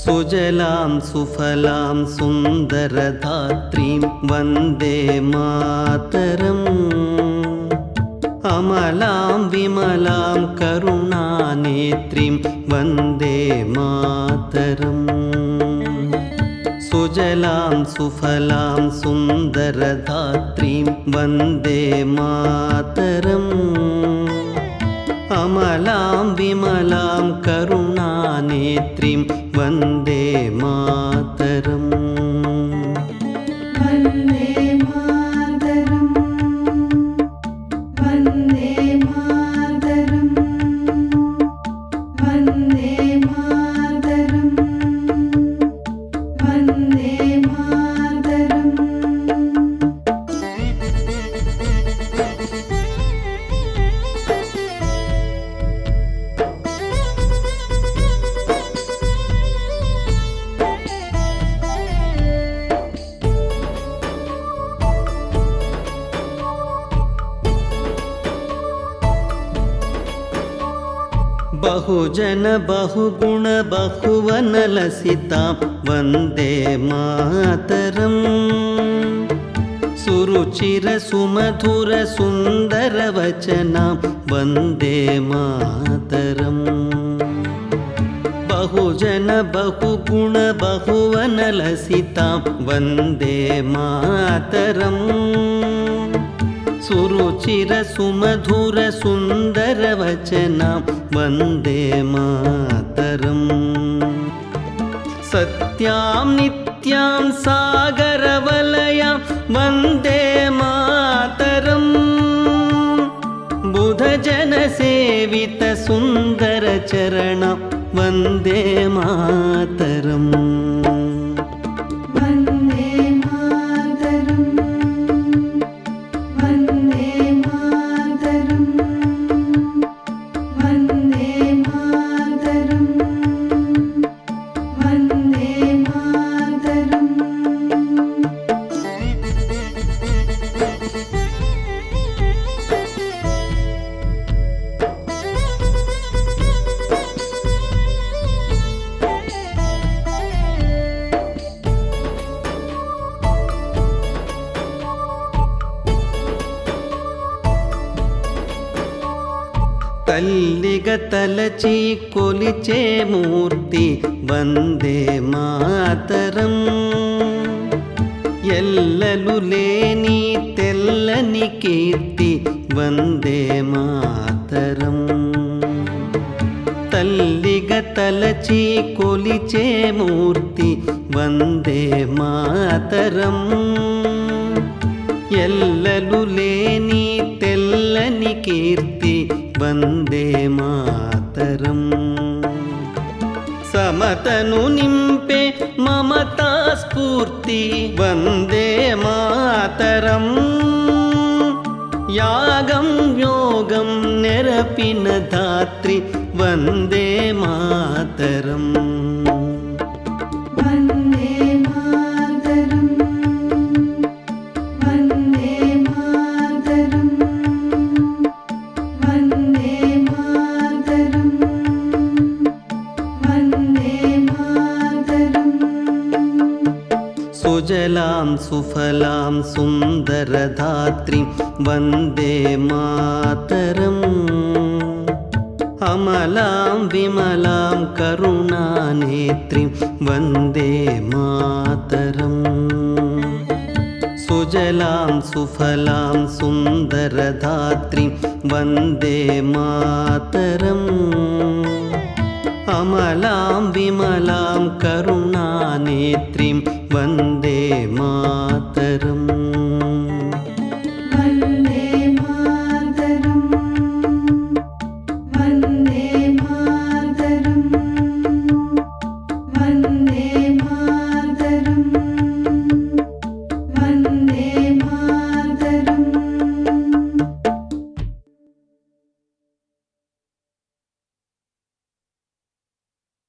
सुजलां सुफलां सुन्दरधात्रीं वन्दे मातरम् अमलां विमलां करुणानेत्रीं वन्दे मातरम् सुजलां सुफलां सुन्दरधात्रीं वन्दे मातरम् अमलां विमलां करुणानेत्रीं वन्दे मातरम् वन्दे मातरम् वन्दे मातरम् वन्दे मातरम् वन्दे मातरम् बहुजन बहुगुण बहुवनलसितां वन्दे मातरम् सुरुचिर सुमधुर सुन्दरवचनां वन्दे मातरम् बहुजन बहुगुण बहुवनलसितां वन्दे मातरम् सुरुचिर सुमधुर सुन्दरवचनां वन्दे मातरम् सत्यां नित्यां सागरवलयां वन्दे मातरम् बुधजनसेवित सुन्दरचरणं वन्दे मातरम् वन्दे मातरम् वन्दे मातरम् वन्दे मातरम् वन्दे मातरम् తల్లిగ తలచి కొలిచే మూర్తి వందే మాతరం ఎల్లలు లేని తెల్లని కీర్తి వందే మాతరం తల్లిగ తలచి కొలిచే మూర్తి వందే మాతరం ఎల్లలు లేని తెల్లని కీర్తి వందే మాతరం సమతను నింపే మమతా స్ఫూర్తి వందే మాతరం యాగం యోగం నెరపిన ధాత్రి వందే మాతరం वन्दे मातरम् वन्दे मातरम् वन्दे मातरम् वन्दे मातरम् सुजलां सुफलां सुन्दरधात्रीं वन्दे मातरम् अमलां विमलां करुणानेत्रीं वन्दे मातरम् सुजलां सुफलां सुन्दरधात्रीं वन्दे मातरम् अमलां विमलां करुणानेत्रीं वन्दे मातरम्।